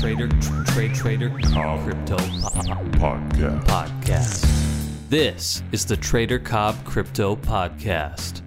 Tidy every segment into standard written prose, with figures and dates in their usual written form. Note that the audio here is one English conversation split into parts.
Trader Cobb Crypto Podcast. This is the Trader Cobb Crypto Podcast.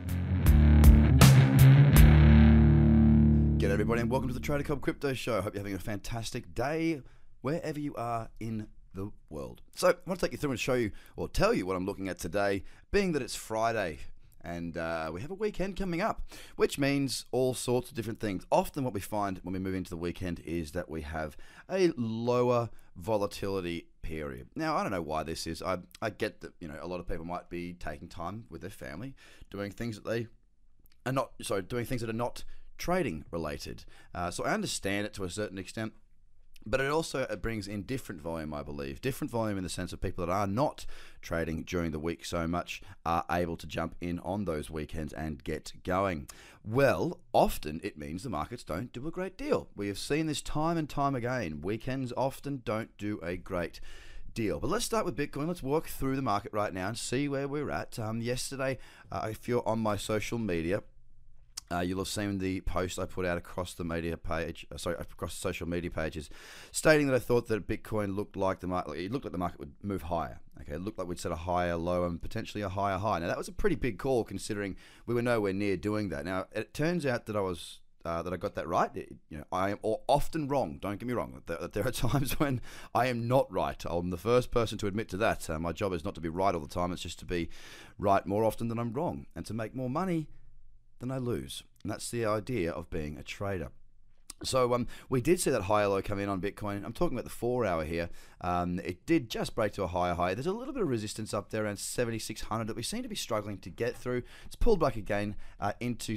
G'day everybody and welcome to the Trader Cobb Crypto Show. Hope you're having a fantastic day wherever you are in the world. So I want to take you through and show you or tell you what I'm looking at today, being that it's Friday and we have a weekend coming up, which means all sorts of different things. Often what we find when we move into the weekend is that we have a lower volatility period. Now, I don't know why this is. I get that, a lot of people might be taking time with their family, doing things that they are not, doing things that are not trading related. So I understand it to a certain extent. But it also brings in different volume, I believe. Different volume in the sense of people that are not trading during the week so much are able to jump in on those weekends and get going. Well, often it means the markets don't do a great deal. We have seen this time and time again. Weekends often don't do a great deal. But let's start with Bitcoin. Let's walk through the market right now and see where we're at. Yesterday, if you're on my social media, you'll have seen the post I put out across the media page, across the social media pages, stating that I thought that Bitcoin looked like the market. It looked like the market would move higher. Okay, it looked like we'd set a higher low and potentially a higher high. Now that was a pretty big call considering we were nowhere near doing that. Now it turns out that I got that right. I am often wrong. Don't get me wrong. There are times when I am not right. I'm the first person to admit to that. My job is not to be right all the time. It's just to be right more often than I'm wrong and to make more money than I lose. And that's the idea of being a trader. So we did see that higher low come in on Bitcoin. I'm talking about the 4 hour here. It did just break to a higher high. There's a little bit of resistance up there around 7,600 that we seem to be struggling to get through. It's pulled back again into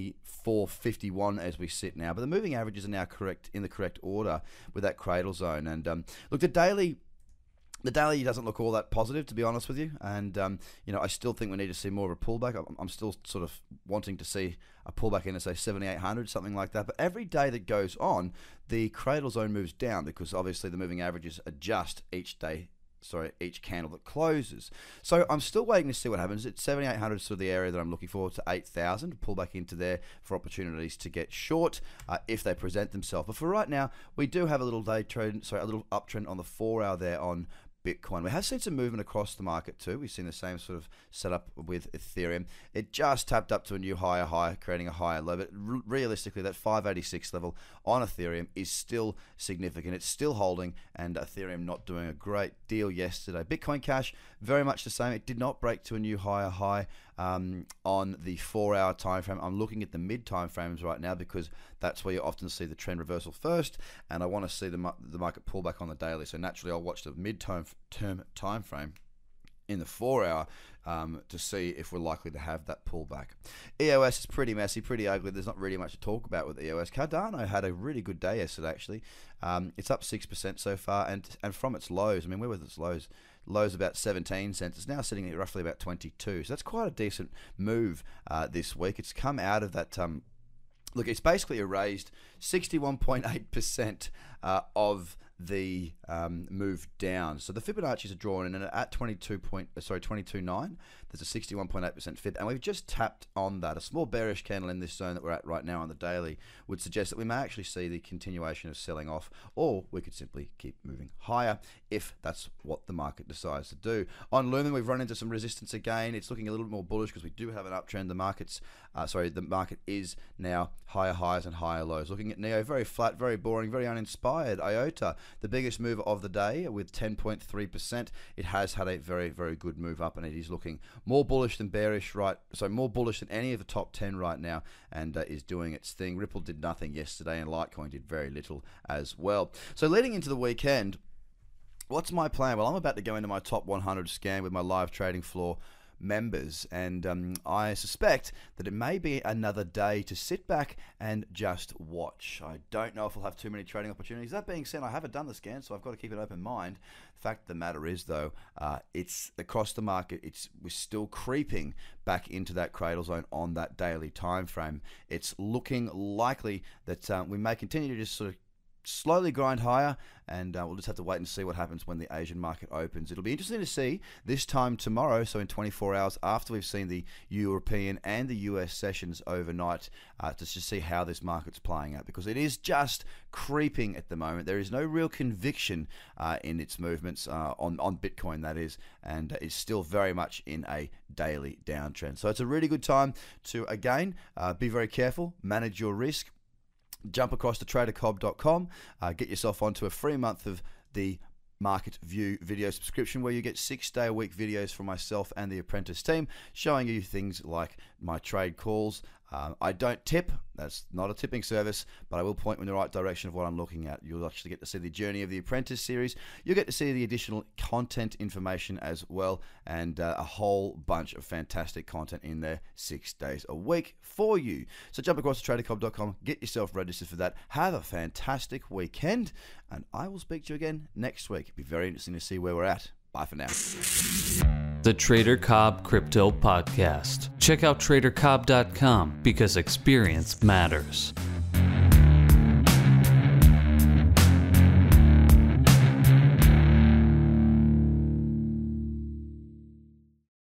7,451 as we sit now. But the moving averages are now correct in the correct order with that cradle zone. And look, the daily doesn't look all that positive, to be honest with you. And, I still think we need to see more of a pullback. I'm still sort of wanting to see a pullback into, say, 7,800, something like that. But every day that goes on, the cradle zone moves down because obviously the moving averages adjust each candle that closes. So I'm still waiting to see what happens. It's 7,800 is sort of the area that I'm looking for to 8,000 to pull back into there for opportunities to get short if they present themselves. But for right now, we do have a little a little uptrend on the 4 hour there on Bitcoin. We have seen some movement across the market too. We've seen the same sort of setup with Ethereum. It just tapped up to a new higher high, creating a higher low. But realistically, that 586 level on Ethereum is still significant. It's still holding, and Ethereum not doing a great deal yesterday. Bitcoin Cash, very much the same. It did not break to a new higher high on the 4 hour time frame. I'm looking at the mid time frames right now because that's where you often see the trend reversal first, and I want to see the market pull back on the daily. So naturally, I'll watch the mid term time frame in the 4 hour to see if we're likely to have that pullback. EOS is pretty messy, pretty ugly. There's not really much to talk about with EOS. Cardano had a really good day yesterday, actually. It's up 6% so far, and from its lows, where was its lows? Lows about 17 cents. It's now sitting at roughly about 22. So that's quite a decent move this week. It's come out of that. Look, it's basically erased 61.8% of the move down. So the Fibonacci's are drawn in and at 22.9. There's a 61.8% Fib, and we've just tapped on that. A small bearish candle in this zone that we're at right now on the daily would suggest that we may actually see the continuation of selling off, or we could simply keep moving higher if that's what the market decides to do. On Lumen, we've run into some resistance again. It's looking a little bit more bullish because we do have an uptrend. The market is now higher highs and higher lows. Looking at Neo, very flat, very boring, very uninspired. IOTA, the biggest move of the day with 10.3%. It has had a very, very good move up, and it is looking more bullish than bearish, more bullish than any of the top 10 right now, and is doing its thing. Ripple did nothing yesterday, and Litecoin did very little as well. So leading into the weekend, what's my plan? Well, I'm about to go into my top 100 scan with my live trading floor members, and I suspect that it may be another day to sit back and just watch. I don't know if I'll have too many trading opportunities. That being said, I haven't done the scan, so I've got to keep an open mind. The fact of the matter is, though, it's across the market. We're still creeping back into that cradle zone on that daily time frame. It's looking likely that we may continue to just sort of slowly grind higher, and we'll just have to wait and see what happens when the Asian market opens. It'll be interesting to see this time tomorrow, so in 24 hours after we've seen the European and the US sessions overnight, to just see how this market's playing out, because it is just creeping at the moment. There is no real conviction in its movements on Bitcoin, that is, and it's still very much in a daily downtrend. So it's a really good time to, again, be very careful, manage your risk. Jump across to tradercobb.com, get yourself onto a free month of the Market View video subscription, where you get 6-day-a-week videos from myself and the Apprentice team showing you things like my trade calls. I don't tip. That's not a tipping service, but I will point you in the right direction of what I'm looking at. You'll actually get to see the Journey of the Apprentice series. You'll get to see the additional content information as well, and a whole bunch of fantastic content in there 6 days a week for you. So jump across to tradercobb.com, get yourself registered for that. Have a fantastic weekend, and I will speak to you again next week. It'll be very interesting to see where we're at. Bye for now. The Trader Cobb Crypto Podcast. Check out tradercobb.com because experience matters.